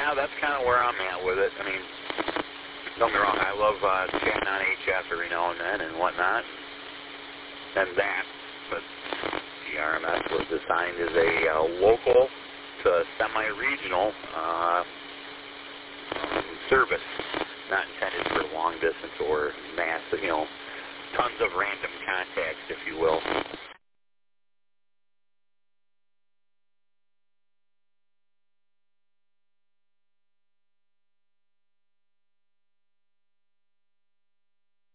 yeah, that's kind of where I'm at with it. I mean, don't get me wrong, I love chatting on HF every now and then and whatnot, and that, but the RMS was designed as a local to semi-regional service, not intended for long distance or massive, tons of random contacts, if you will.